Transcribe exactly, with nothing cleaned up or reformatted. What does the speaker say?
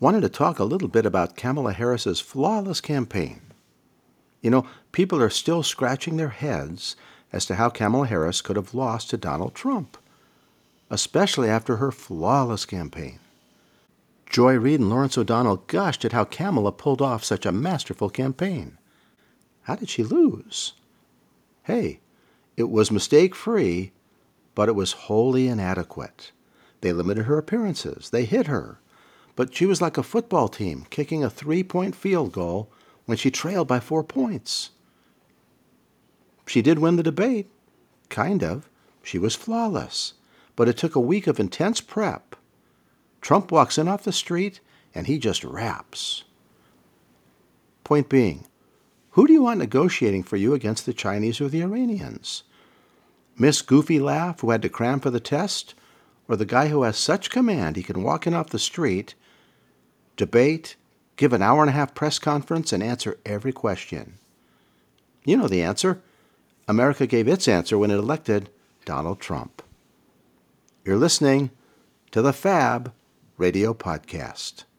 wanted to talk a little bit about Kamala Harris's flawless campaign. You know, people are still scratching their heads as to how Kamala Harris could have lost to Donald Trump, especially after her flawless campaign. Joy Reid and Lawrence O'Donnell gushed at how Kamala pulled off such a masterful campaign. How did she lose? Hey, it was mistake-free, but it was wholly inadequate. They limited her appearances. They hit her. But she was like a football team kicking a three-point field goal when she trailed by four points. She did win the debate. Kind of. She was flawless. But it took a week of intense prep. Trump walks in off the street, and he just raps. Point being, who do you want negotiating for you against the Chinese or the Iranians? Miss Goofy Laugh, who had to cram for the test, or the guy who has such command he can walk in off the street, debate, give an hour and a half press conference, and answer every question? You know the answer. America gave its answer when it elected Donald Trump. You're listening to the Fab Radio Podcast.